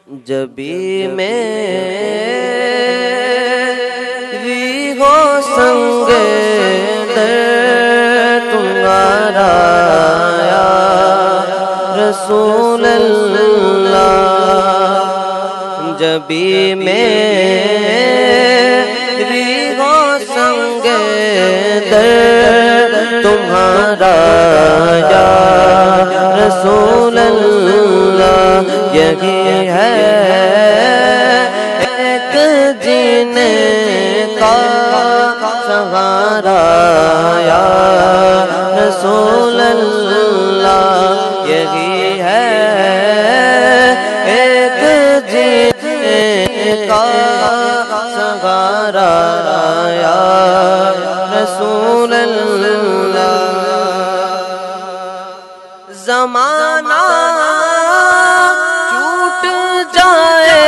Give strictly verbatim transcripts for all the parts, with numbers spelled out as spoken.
جبھی میری ہو سنگ در تمہارا یا رسول اللہ، جبھی میری ہو سنگ در تمہارا یا رسول اللہ، یہی ہے ایک جینے کا سہارا یا رسول اللہ، یہی ہے ایک جینے کا سہارا یا رسول اللہ۔ زمانہ چھوٹ جائے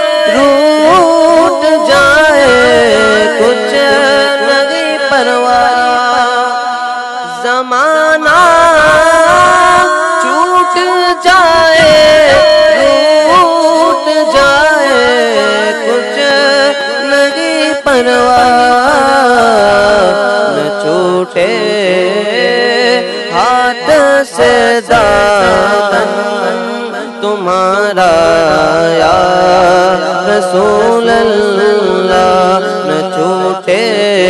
روٹ جائے کچھ نہیں پرواہ، زمانہ چھوٹ جائے روٹ جائے کچھ نہیں پرواہ، نہ چھوٹے ہاتھ سے دامن تمہارا یا رسول اللہ، نہ چھوٹے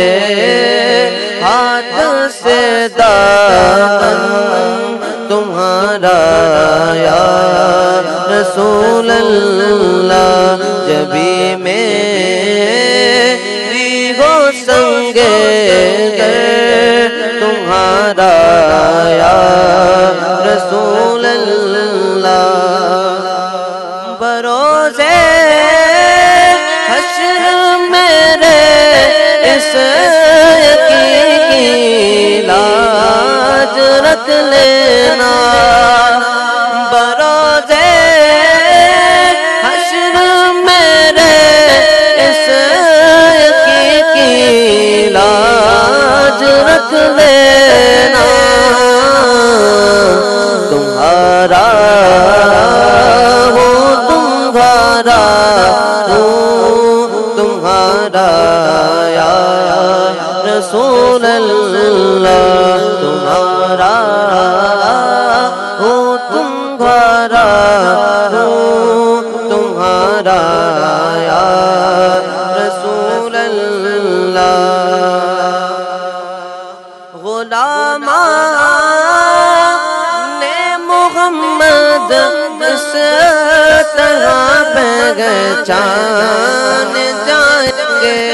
ہاتھ سے دامن تمہارا یا رسول اللہ، جبھی میری ہو سنگ در تمہارا یا رسول اللہ، بروزے حشر میرے اس یقین کی لاج رکھ لینا، بروزے حشر میرے اس یقین کی لاج رکھ لینا، تمہارا ہوں تمہارا ہوں تمہارا یا رسول اللہ، تمہارا ہوں تمہارا ہوں تمہارا یا رسول اللہ۔ غلامان محمد اس طرح پہچان جائیں گے،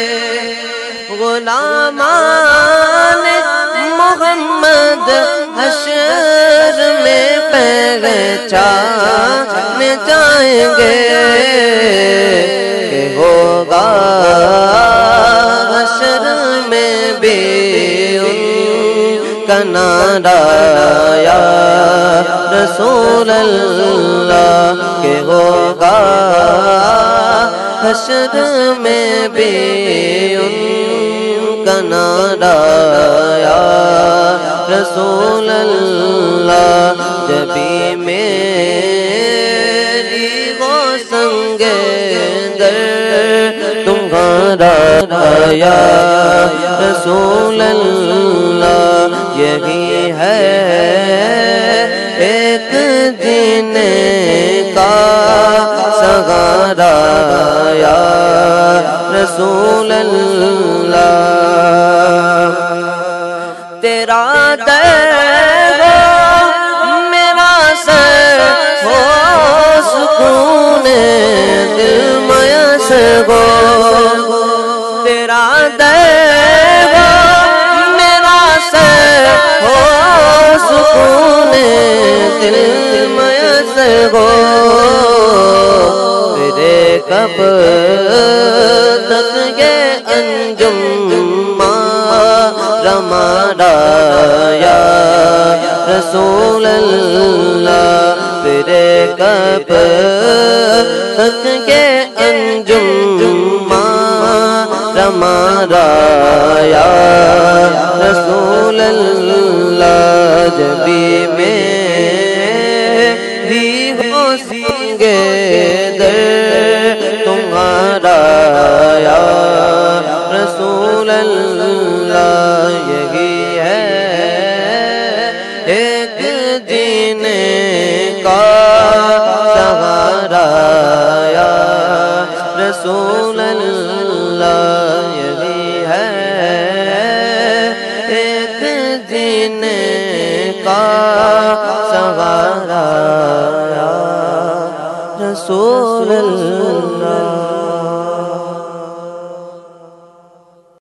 غلامان محمد حشر میں پہچان جائیں گے، کہ ہوگا حشر میں بھی کنارا یا رسول اللہ، کہ ہوگا حشر میں بھی ان کا نعرہ یا رسول اللہ، جبھی میری ہو سنگ در تمہارا یا رسول اللہ، یہی ہے ایک جینے کا سہارا یا رسول اللہ، تیرا در ہو میرا سر ہو سکون دل میسر ہو، تیرا در ہو میرا سر ہو سکون دل میسر ہو، تیرے کب تک یہ انجم ہمارا یا رسول اللہ، تیرے کب تک یہ انجم ہمارا یا رسول اللہ، جبھی میری ہو سنگ در تمہارا یا رسول اللہ، یہی ہے ایک جینے کا سہارا یا رسول اللہ۔